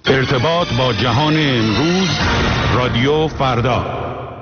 ارتباط با جهان امروز، رادیو فردا.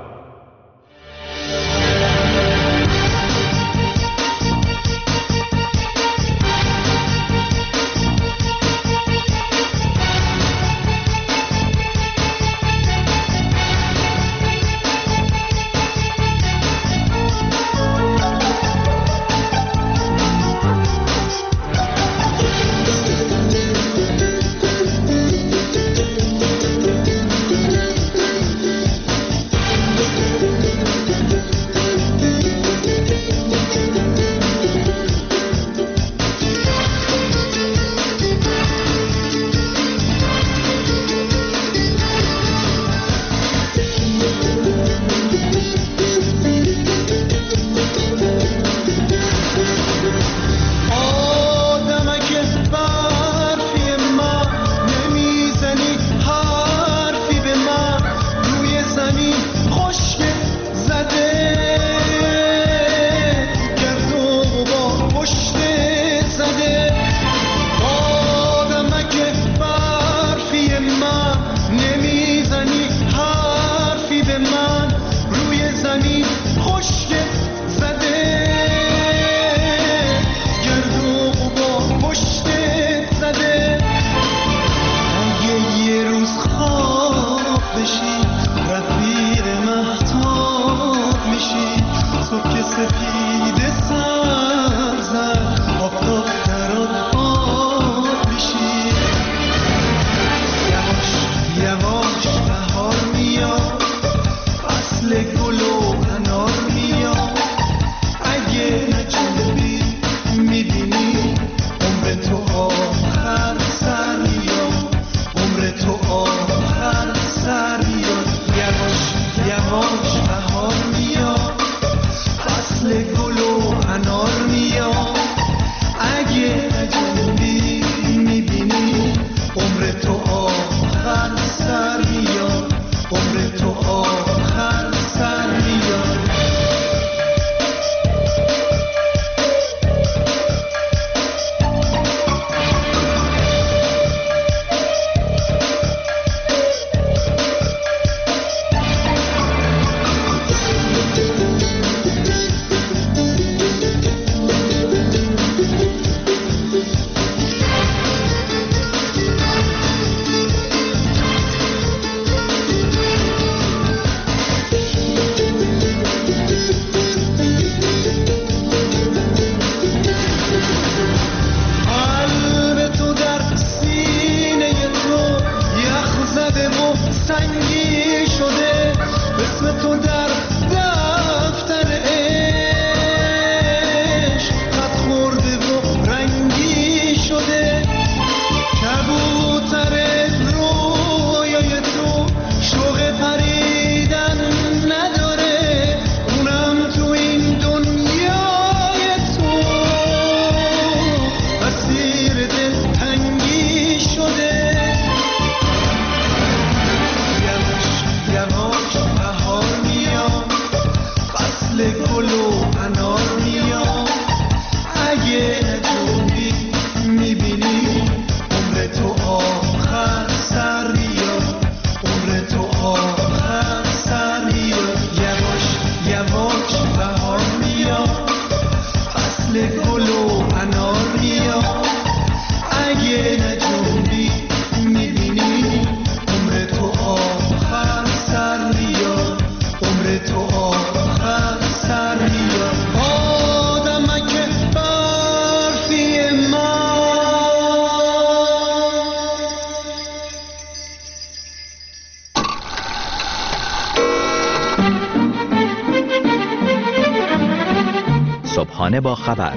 صبحانه با خبر،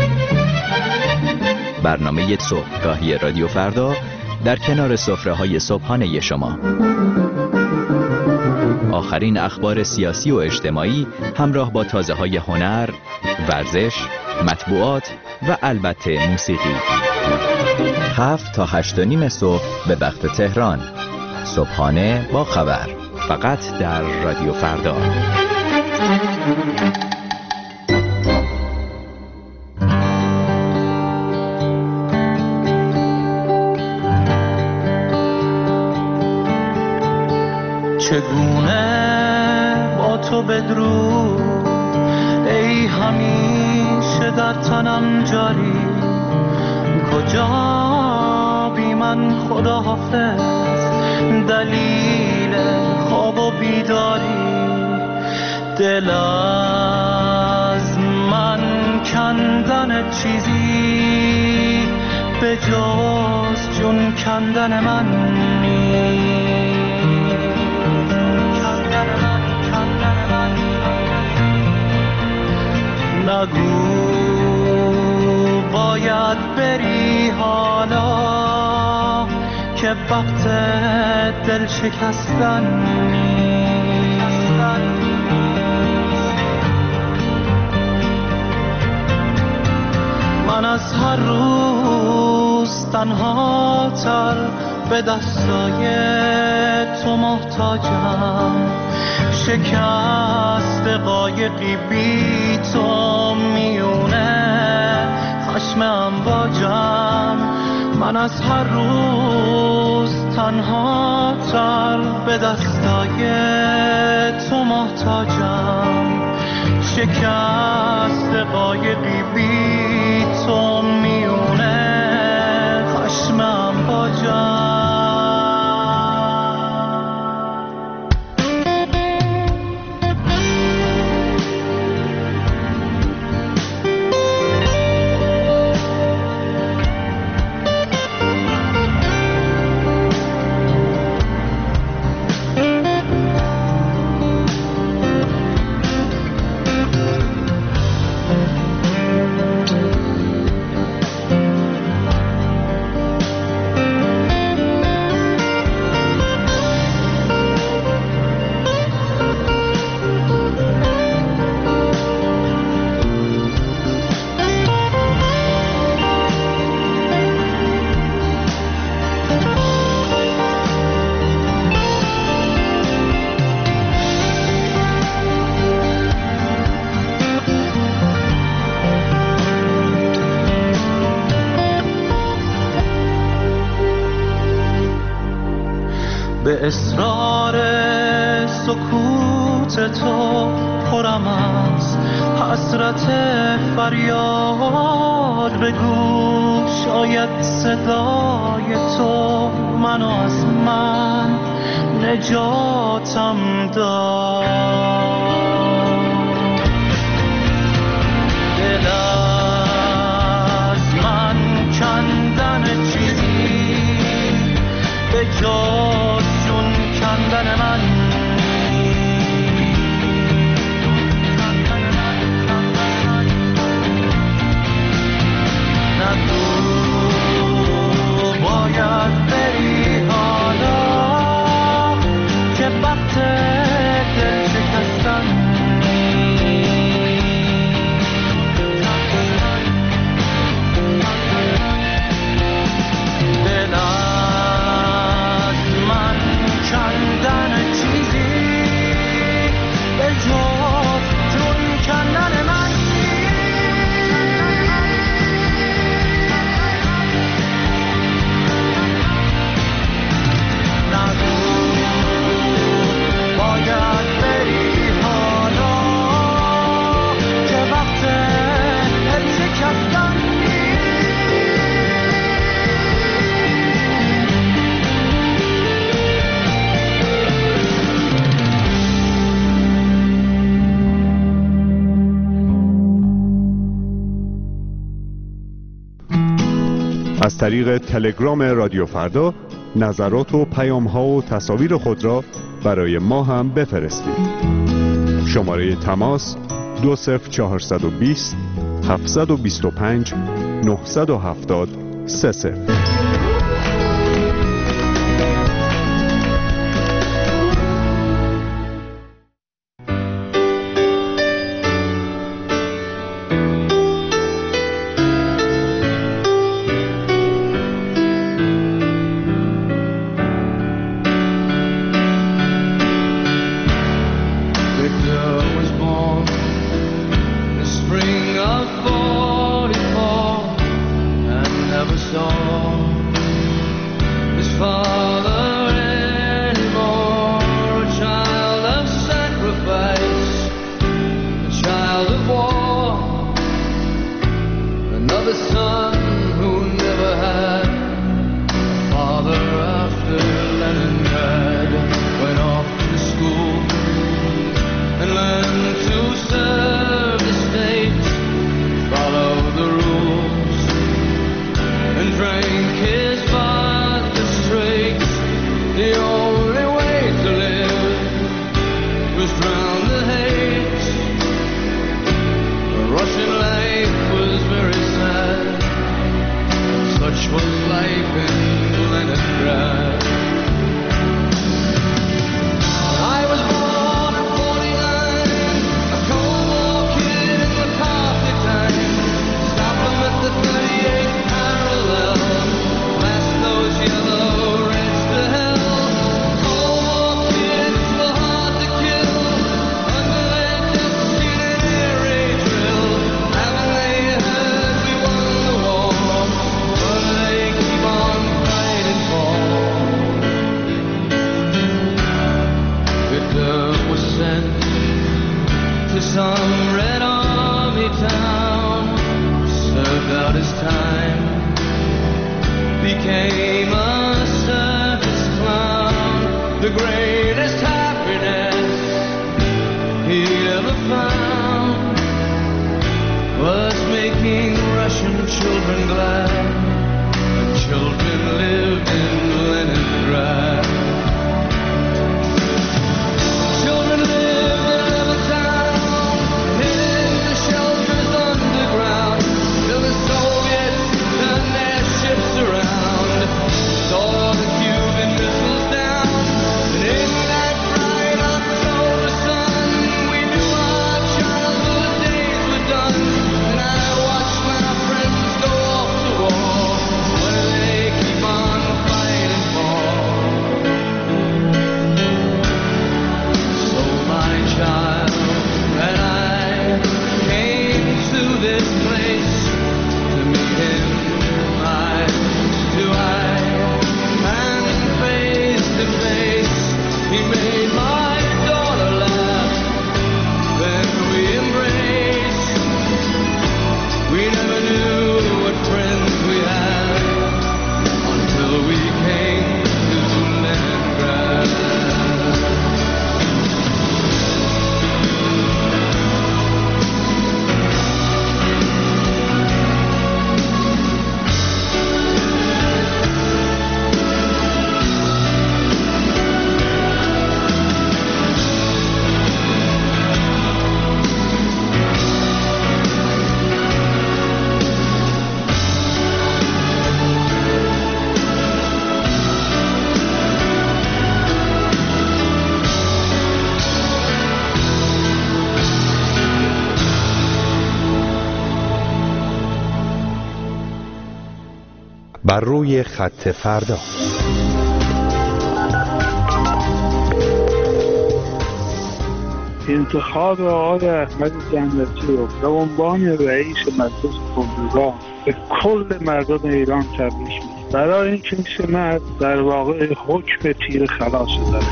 برنامه صبحگاهی رادیو فردا در کنار سفره‌های صبحانه شما. آخرین اخبار سیاسی و اجتماعی همراه با تازه‌های هنر، ورزش، مطبوعات و البته موسیقی. 7 تا 8:30 صبح به وقت تهران. صبحانه با خبر، فقط در رادیو فردا. چگونه با تو بدرود ای همیشه در تنم جاری، کجا بی من خدا حافظ دلیل خواب و بیداری، دل از من کندن چیزی به جز جون کندن من نگو باید بری حالا که وقت دل شکستن من از هر روز تنها تر به دستای تو محتاجم، شکست قایقی بی تو میونه خشم امواجم، من از هر روز تنها تر به دستای تو محتاجم، شکست قایقی بی تو میونه خشم امواجم. به اصرار سکوت تو پرم از حسرت فریاد، بگو شاید صدای تو منو از من نجاتم داد. دل از من کندن چیزی به جز جون کندن من نگو باید بری حالا که وقت دل شکستن دل از من کندن چیزی به جز جون کندن من باید بری حالا که وقت دل شکستن از طریق تلگرام رادیو فردا نظرات و پیام‌ها و تصاویر خود را برای ما هم بفرستید. شماره تماس 20420 725 970 30. Spring of 44 and never saw and children glad. The children lived in Leningrad. Children lived in another town, hidden in the shelters underground, till the Soviets turned their ships around, saw the Cuban missiles down, and in that bright October sun, we knew our childhood days were done. And I watched my friends go off to war. What do they keep on fighting for? So my child and I came to this place to meet him eye to eye and face to face. He made my daughter laugh, then we embraced. We never knew what friends we had until we came to Leningrad. بر روی خط فردا. انتخاب آقای احمد جنتی رو به عنوان رئیس مجلس عمومی به کل مردم ایران تبریک میگم، برای اینکه این مرد در واقع حکم تیر خلاص داره.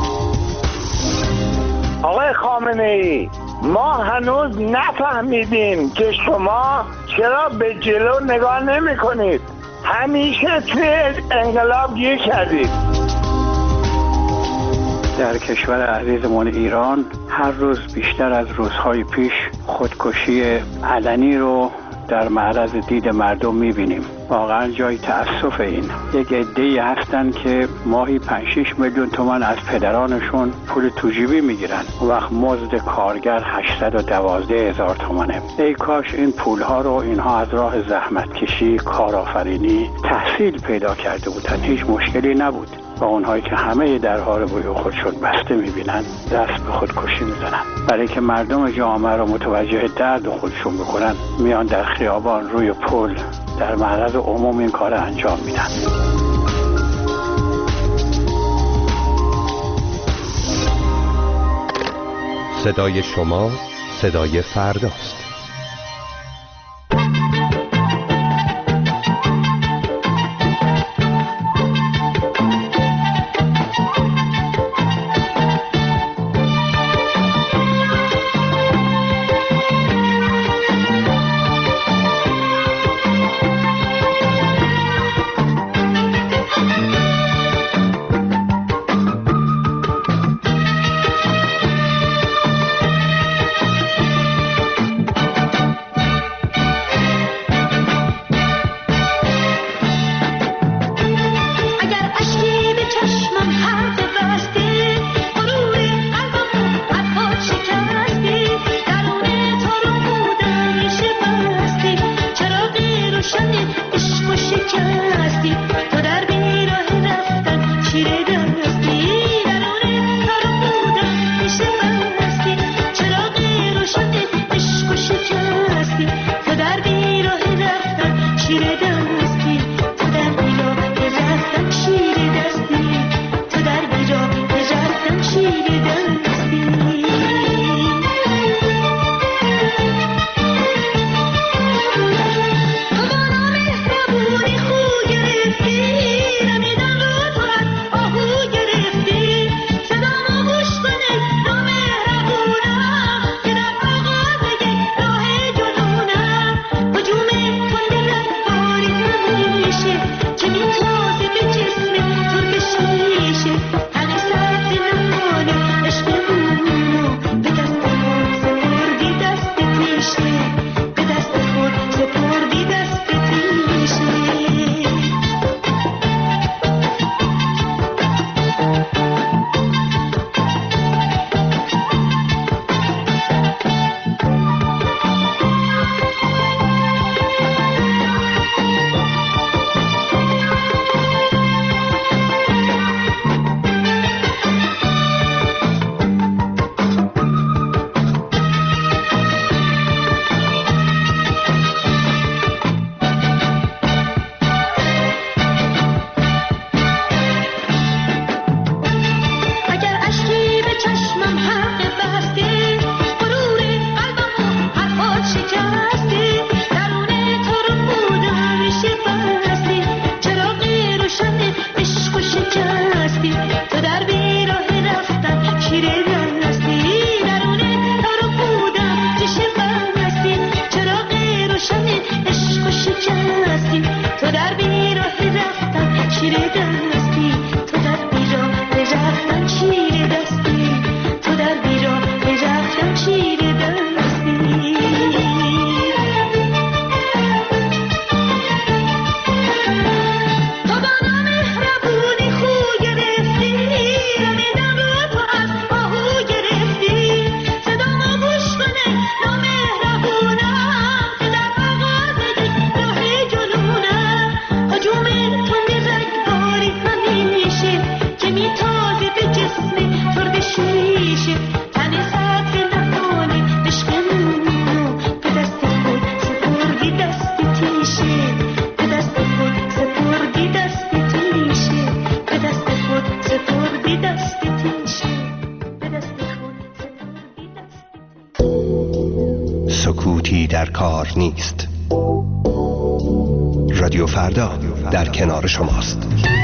آقای خامنه‌ای، ما هنوز نفهمیدیم که شما چرا به جلو نگاه نمی کنید. همیشه توی انقلاب گیر کردید. در کشور عزیزمون ایران هر روز بیشتر از روزهای پیش خودکشی علنی رو در معرض دید مردم می‌بینیم. واقعا جای تأسف این. یک عده‌ای هستن که ماهی 5-6 میلیون تومان از پدرانشون پول توجیبی میگیرن. اون وقت مزد کارگر 812,000 تومانه. ای کاش این پولها رو اینها از راه زحمت کشی، کارآفرینی، تحصیل پیدا کرده بودن. هیچ مشکلی نبود. و اونهایی که همه درها رو روی خودشون بسته میبینن دست به خودکشی میزنن. برای که مردم جامعه رو متوجه درد خودشون بکنن میان در خیابان، روی پل، در معرض عموم این کار انجام میدن. صدای شما صدای فرداست. در کار نیست. رادیو فردا در کنار شماست.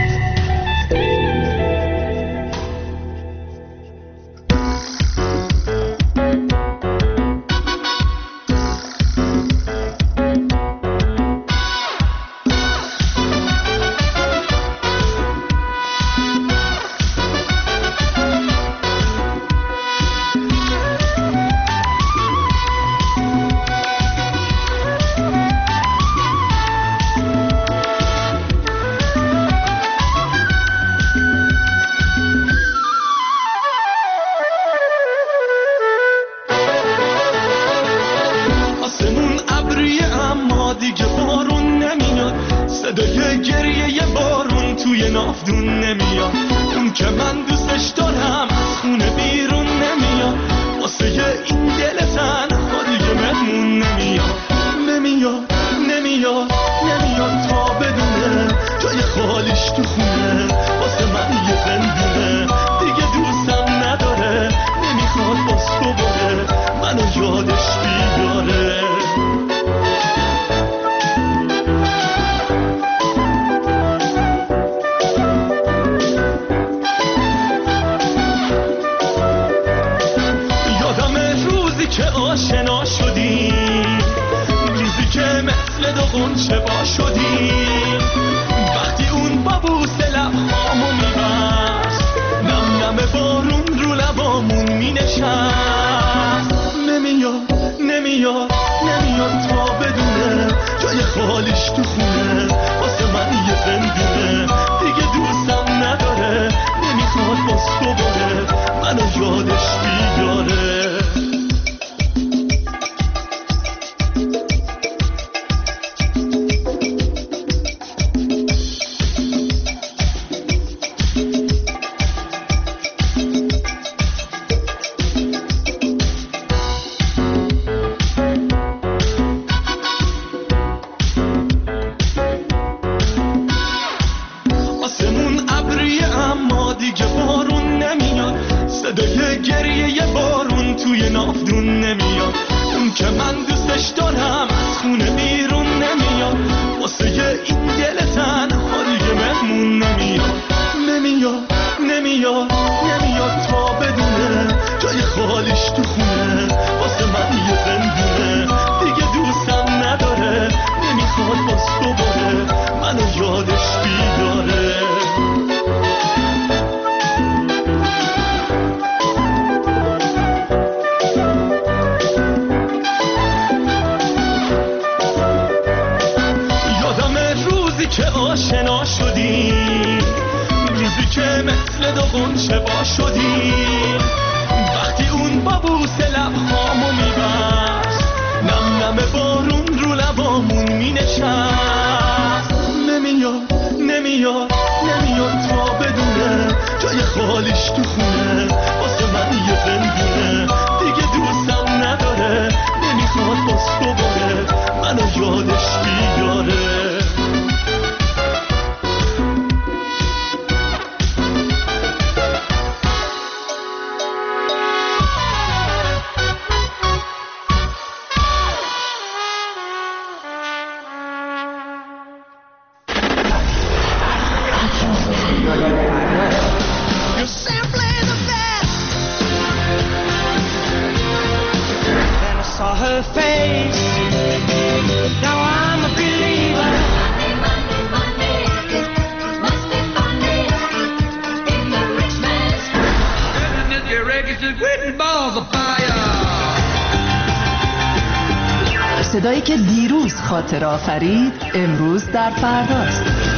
صدایی که دیروز خاطر آفرید امروز در فرداست.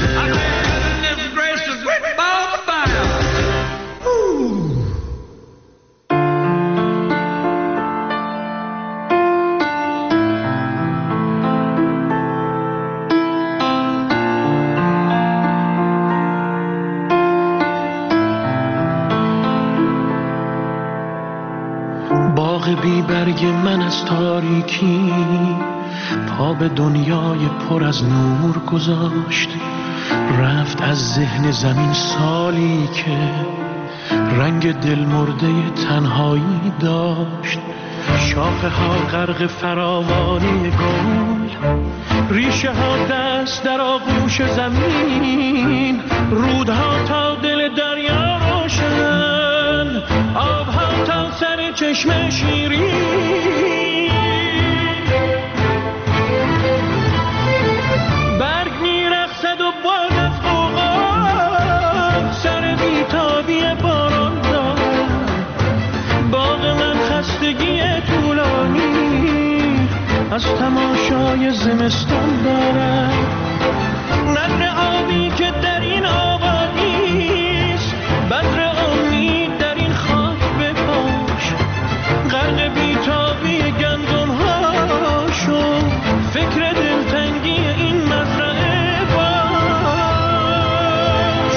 باغ بی برگ من از تاریکی پا به دنیای پر از نور گذاشت. رفت از ذهن زمین سالی که رنگ دل مرده تنهایی داشت. شاخه ها غرق فراوانی گل، ریشه ها دست در آغوش زمین، رودها تا دل دریا روشن، آبها تا سر چشم شیرین. برگ میرقصد و باد از غوغا، سر بیتابی باران دارد. باغ من خستگی طولانی از تماشای زمستان دارد. نهر آبی که در این آبادیست، بذر امید در این خاک بپاش. غرق بیتابی گندم ها شو، فکر دلتنگی این مزرعه باش.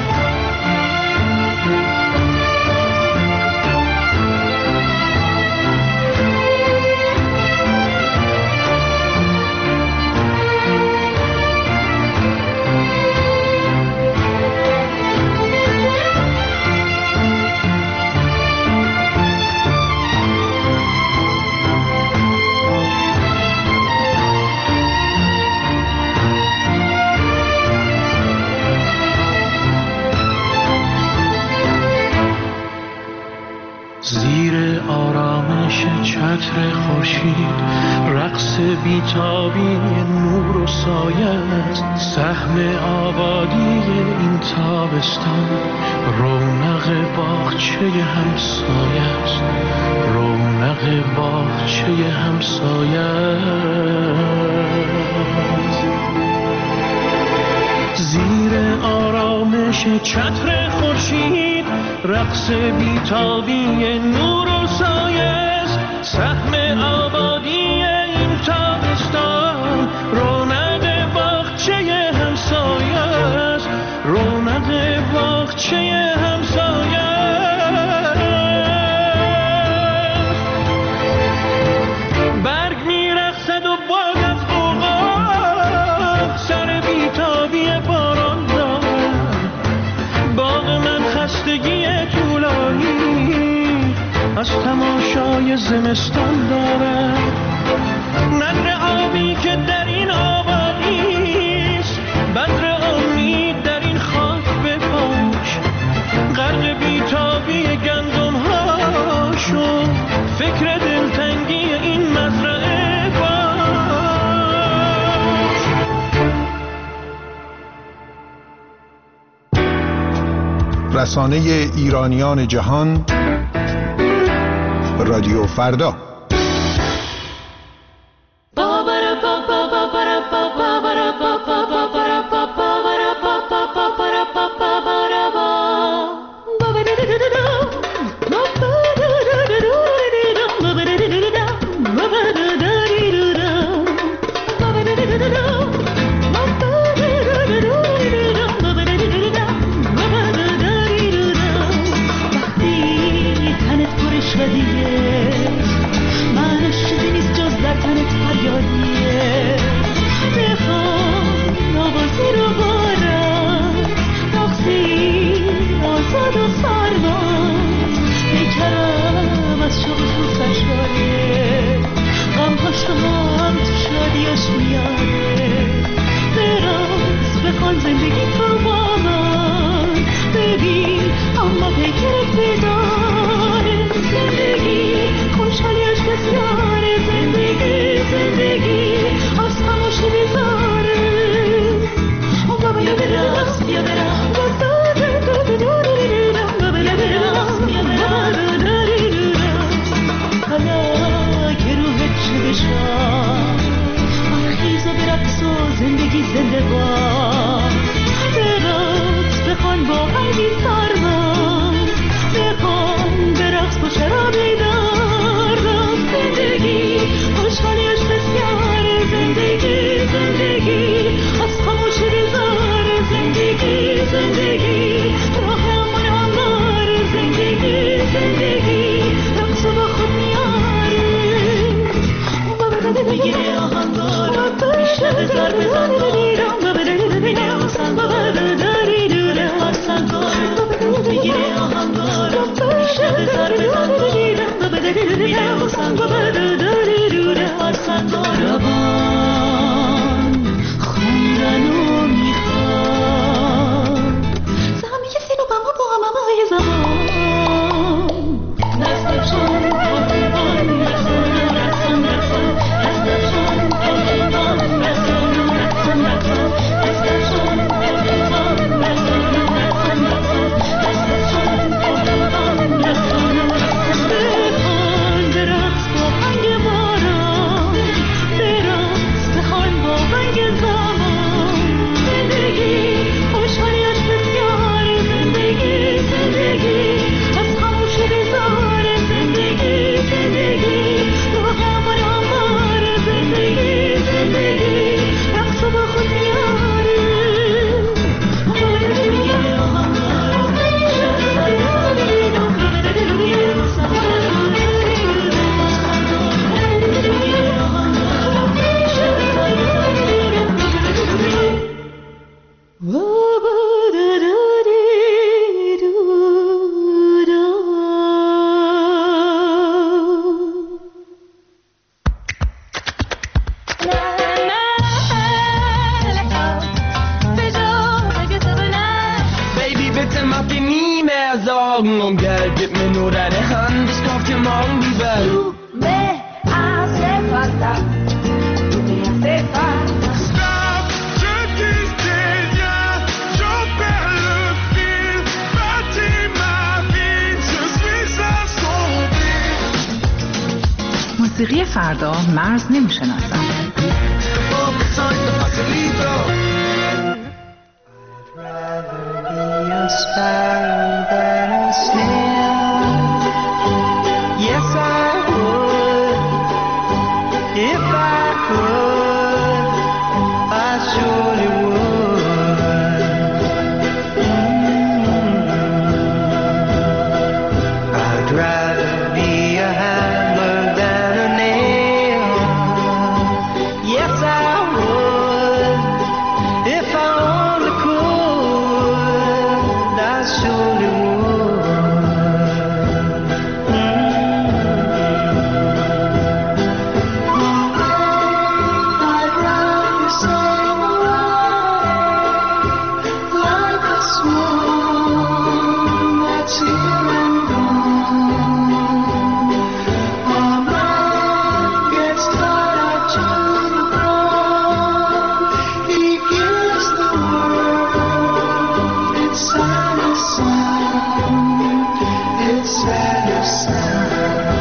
زیر آرامش چتر خورشید، رقص بیتابی نور و سایه است. سهم آبادی این تابستان، رونق باغچه همسایه است. رونق باغچه همسایه است. زیر آرامش چتر خورشید، رقص بیتابی نور و سایه است. سهم آبادی این تابستان، رونق باغچه همسایه است. رونق باغچه همسایه است. برگ میرقصد و باد از غوغا، سر بیتابی باران دارد. باغ من خستگی طولانی از تماشای زمستان دارد. نهر آبی که در این آبادیست، بذر امید در این خاک بپاش. غرق بیتابی گندم ها شو، فکر دلتنگی این مزرعه باش. رسانه ایرانیان جهان، رادیو فردا. Bye. dem att i mine Sorgen und Geld, gib mir nur deine Hand, ich kauf dir morgen die Welt. Du me hace falta, du me hace falta. Stop, je dis rien, je perds le fil, bâtis ma vie, je suis assombri. موسیقی فردا مرز نمیشناسد. A sparrow than a snail. Yes, I would. If I could, I surely would. I'd rather be a hammer than a nail. Yes, I would. If I only could, I surely would. I'd rather sail like a swan that's here and gone. Our man gets tired to the ground. He gives the world its saddest sound, its saddest sound.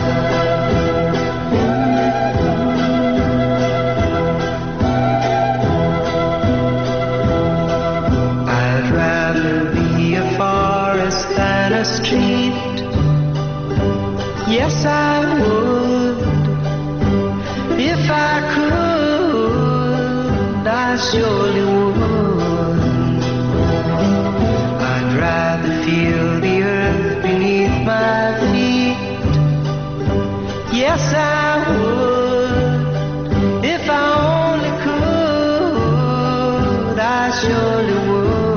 I'd rather be a forest than a street. Yes, I would. If I could, I surely would. I'd rather feel the earth beneath my feet. Yes, I would. If I only could, I surely would.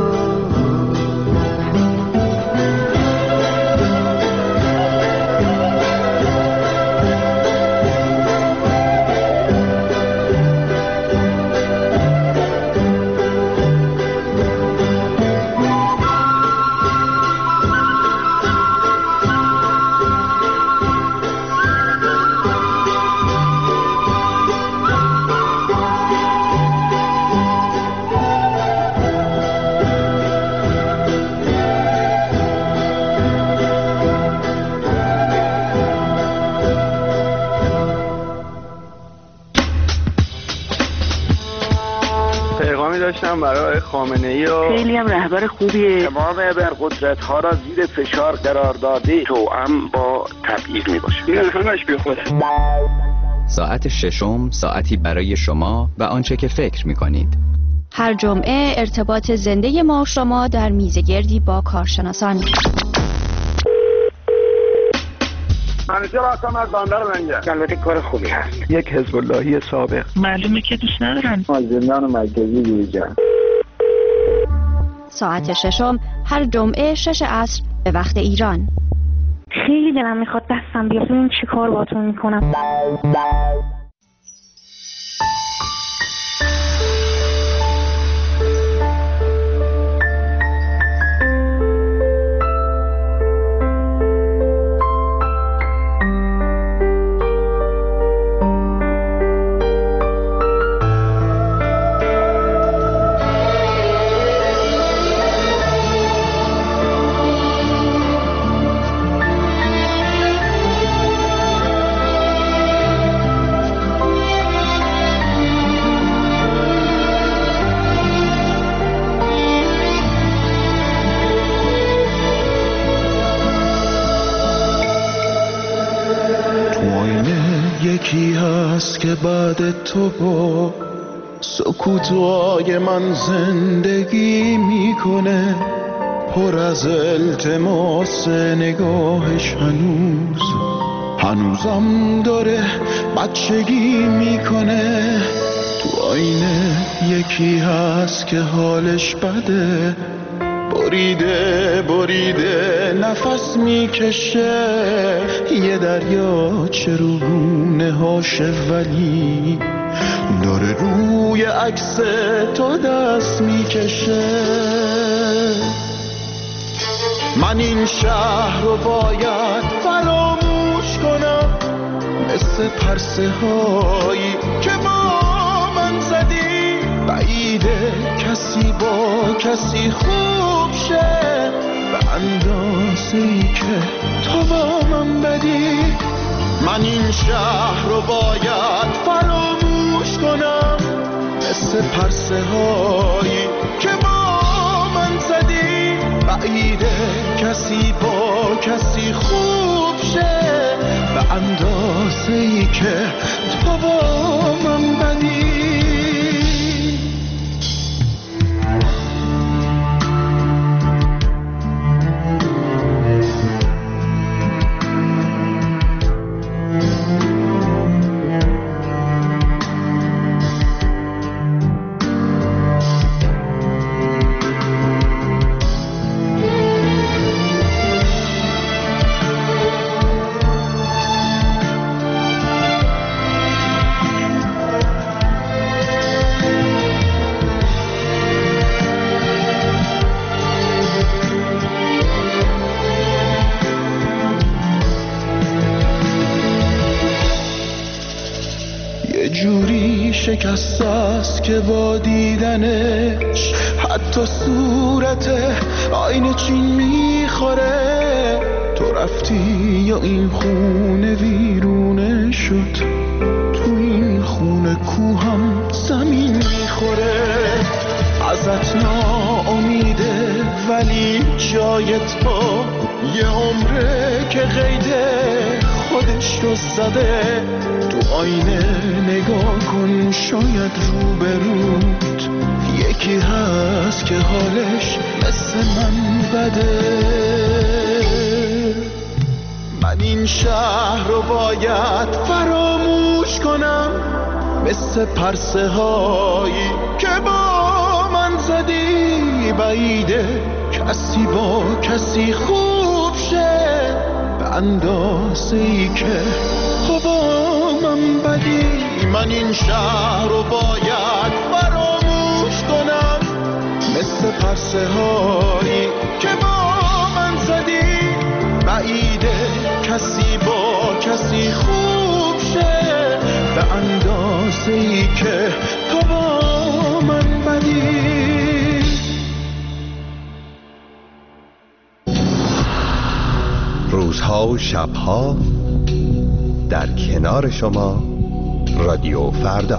پیغامی داشتم برای خامنه‌ای و خیلی هم رهبر خوبیه. تمام ابرقدرت‌ها را زیر فشار قرار داده توأم با تبعیض میباشه. این همش بیخوده. ساعت ششم ساعتی برای شما و آنچه که فکر می‌کنید. هر جمعه ارتباط زنده ما و شما در میزگردی با کارشناسان. منیجر هستم از بندر منجر. البته کار خوبی هست. یک حزب اللهی سابق. معلومه که دوست ندارن. از زندان مرکزی بیرون. ساعت ششم هر جمعه 6 عصر به وقت ایران. خیلی دلم میخواد دستم بیاد ببینم چی کار باهاتون میکنم. یکی هست که بعد تو با سکوتای من زندگی میکنه، پر از التماس نگاهش هنوزم داره بچگی میکنه. تو آینه یکی هست که حالش بده، بریده نفس میکشه، یه دریاچه رو گونه هاشه ولی داره روی عکس تو دست میکشه. من این شهر رو باید فراموش کنم، مثل پرسه هایی که با من زدی. بعیده کسی با کسی خوب شه به اندازه‌ای که تو با من بدی. من این شهر رو باید فراموش کنم، مثل پرسه هایی که با من زدی. بعیده کسی با کسی خوب شه به اندازه‌ای که تو با من بدی. شکست است که با دیدنش حتی صورت آینه چین میخوره. تو رفتی یا این خونه ویرونه شد، تو این خونه کوهم زمین میخوره. ازت ناامیده ولی جای تو یه عمره که قیده خودش رو زده. تو آینه نگاه کن، شاید روبروت یکی هست که حالش مثل من بده. من این شهر رو باید فراموش کنم، مثل پرسه هایی که با من زدی. بعیده کسی با کسی خوب شه به اندازه‌ای که با من بدی. من این شهر رو باید فراموش کنم، مثل پرسه هایی که با من زدی. بعیده کسی با کسی خوب شه به اندازه‌ای که تو با من بدی. روزها و شبها در کنار شما رادیو فردا.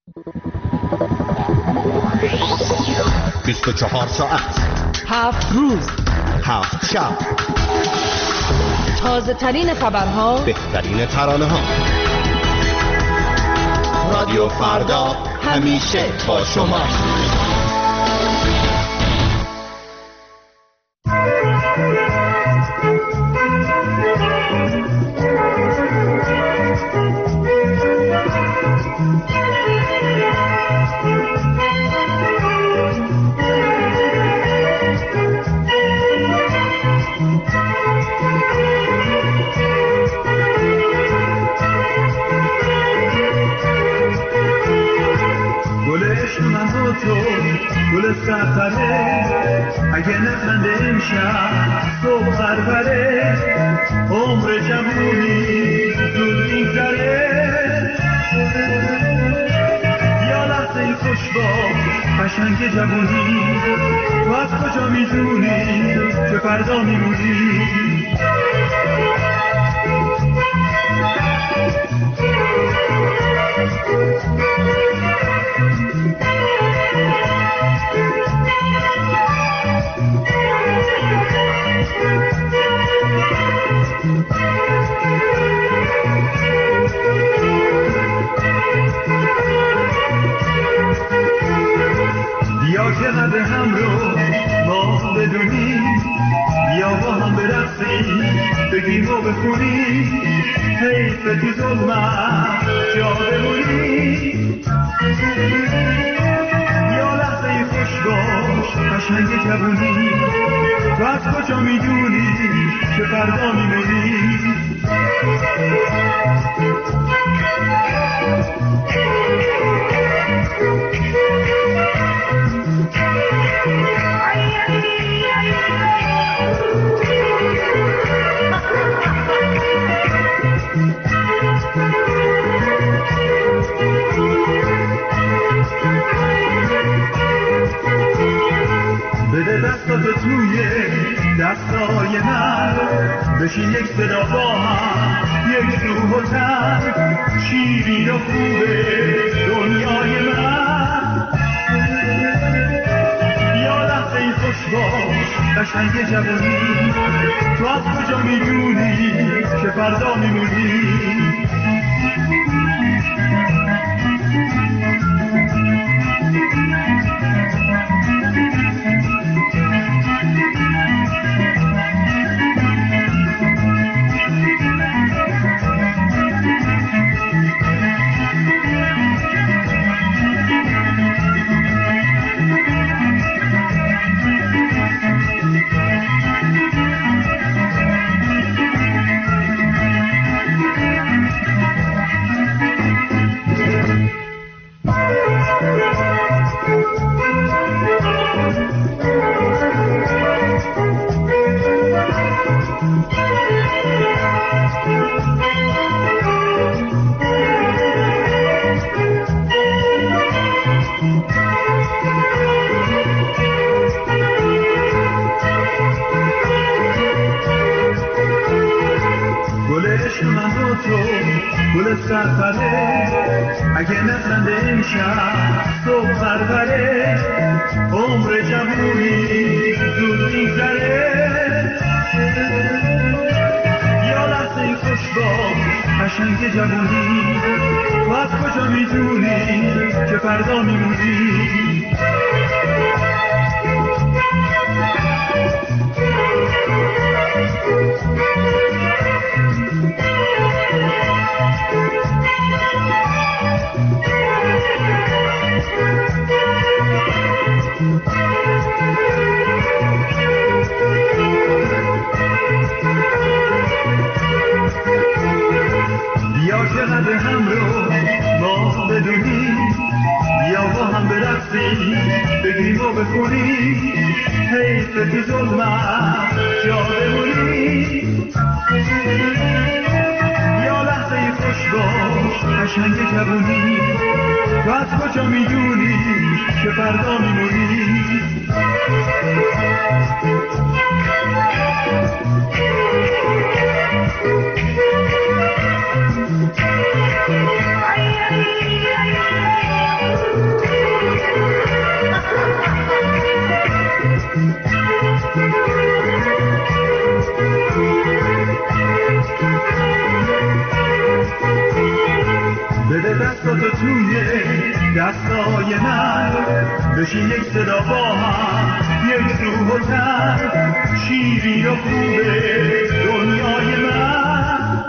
24 ساعت 7 روز 7 شب، تازه ترین خبرها، بهترین ترانه ها. رادیو فردا همیشه با شما. گل سفره اگه نخنده امشب صبح پروره، عمر جوونی زود میگذره. یا لحظه خوش باش قشنگ جوونی، تو از کجا میدونی که فردا میمونی؟ بیا که قد هم رو ما بدونیم، بیا با هم برقصیم بگیم و بخونیم، حیف تو ظلمت جا بمونیم. یا لحظه خوش باش قشنگ جوونی، تو از کجا میدونی که فردا میمونی؟ بده دستات توی دستای من، بشین یک صدا با هم، یک روح و تن، شیرین و خوبه دنیای من. یا لحظه خوش باش قشنگ جوانی، تو از کجا میدونی که فردا میمونی؟ گل سفره اگه نخنده امشب صبح پروره، عمر جوونی زود میگذره. یا لحظه خوش باش قشنگ جوونی، تو از کجا میدونی که فردا میمونی؟ بیا که قد هم رو ما بدونیم، بیا با هم برقصیم بگیم و بخونیم، حیف تو ظلمت جا بمونیم. یا لحظه خوش باش قشنگ جوونی، تو از کجا میدونی که فردا میمونی؟ بده دستاتو توی دستای من، بشین یک صدا با هم، یک روح و تن، شیرین و خوبه دنیای من.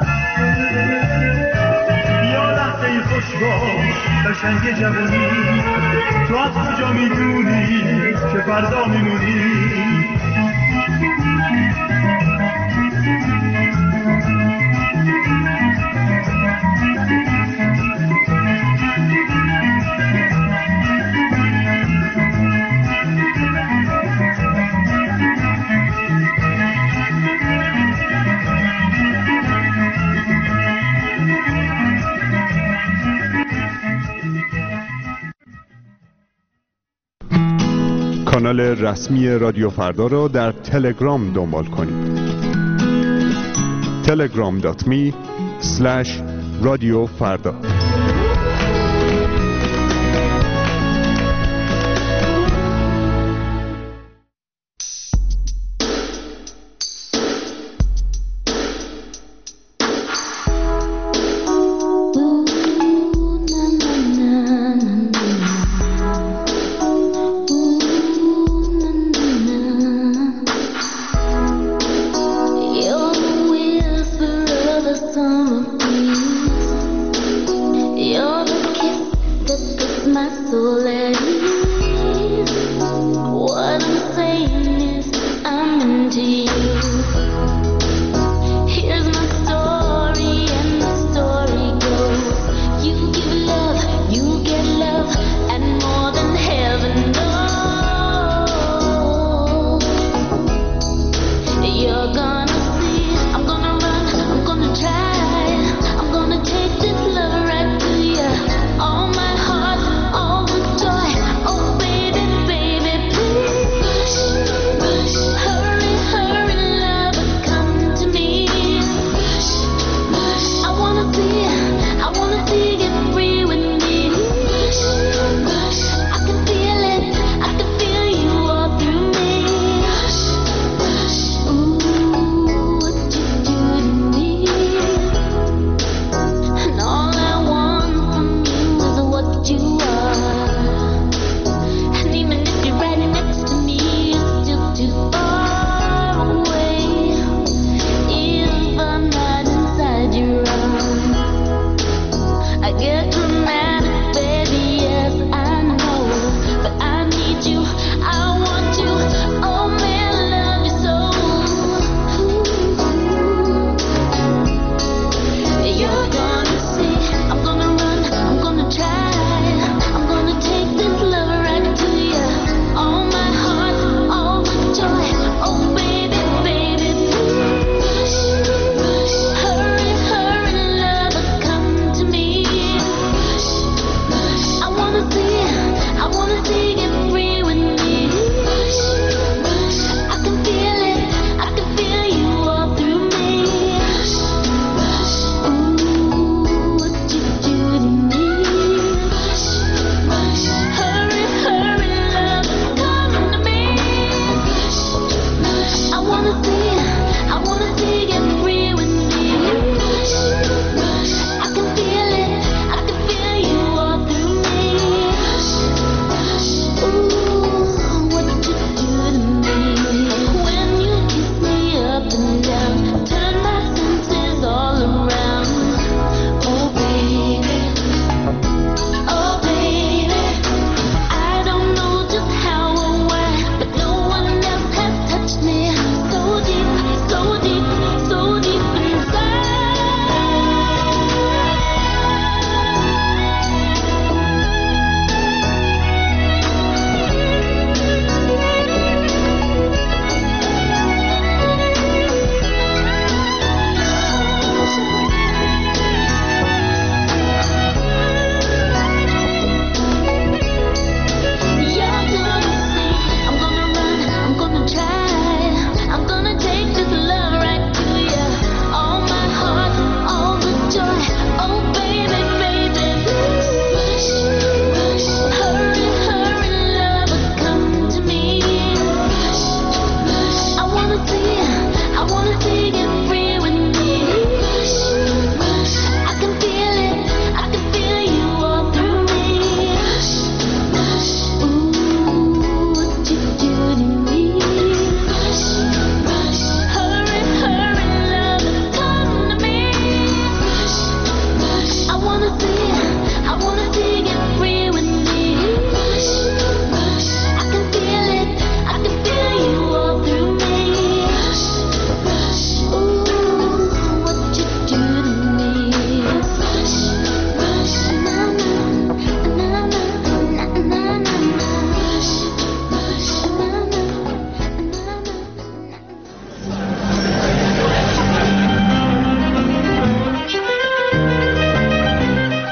یا لحظه خوش باش قشنگ جوانی، تو از کجا میدونی که فردا میمونی؟ کانال رسمی رادیو فردا را در تلگرام دنبال کنید. telegram.me/رادیو فردا. Hurry, hurry,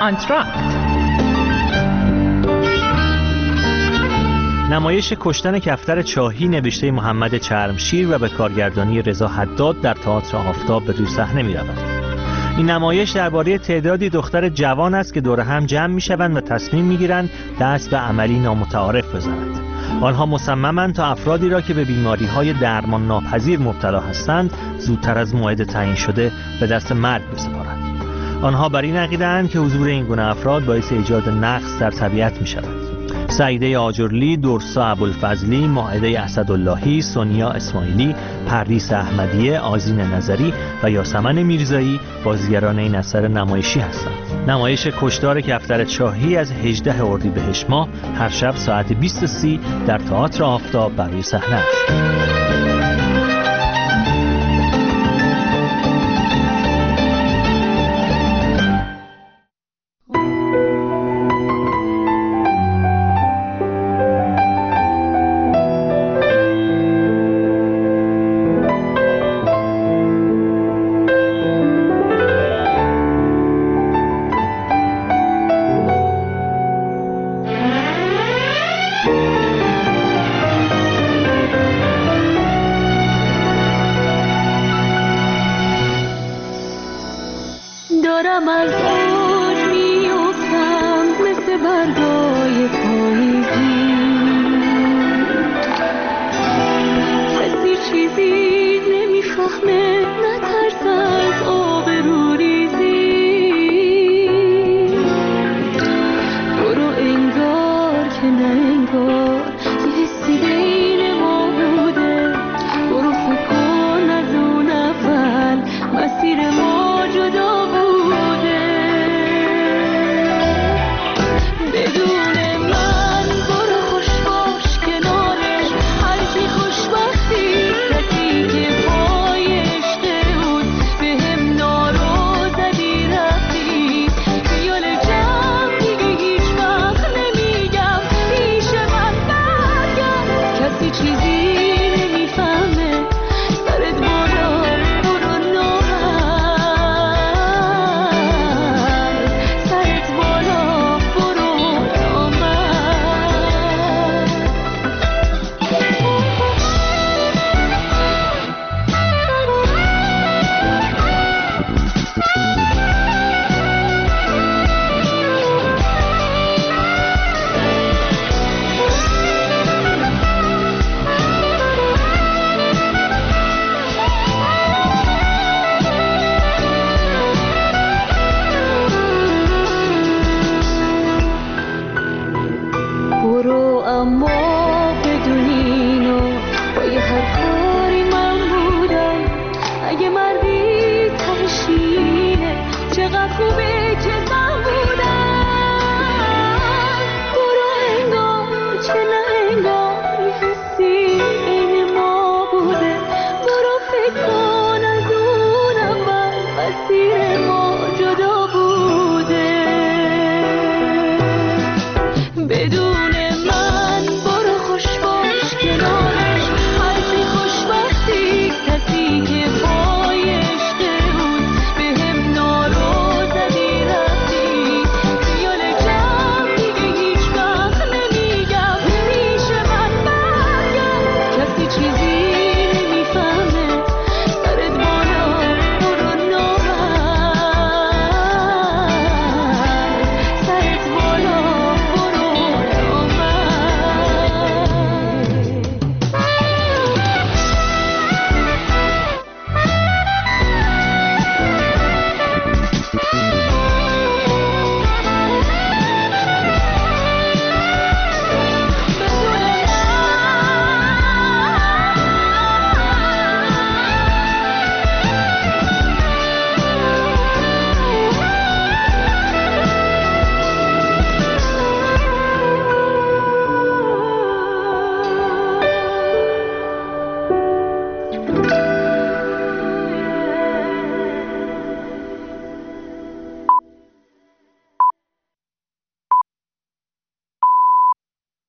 آنتراکت. نمایش کشتن کفتر چاهی نوشته محمد چرمشیر و به کارگردانی رضا حداد در تئاتر آفتاب به روی صحنه می‌رود. این نمایش درباره تعدادی دختر جوان است که دور هم جمع می‌شوند و تصمیم می‌گیرند دست به عملی نامتعارف بزنند. آنها مصممند تا افرادی را که به بیماری‌های درمان ناپذیر مبتلا هستند زودتر از موعد تعیین شده به دست مرگ بسپارند. آنها بر این عقیده‌اند که حضور این گونه افراد باعث ایجاد نقص در طبیعت می‌شود. سعیده آجرلی، درسا ابوالفضلی، مائده اسداللهی، سونیا اسماعیلی، پرویز احمدیه، آذین نظری و یاسمن میرزایی بازیگران این اثر نمایشی هستند. نمایش کشتار کفتر چاهی از 18 اردیبهشت ماه هر شب ساعت 20:30 در تئاتر آفتاب بر روی صحنه است. انگار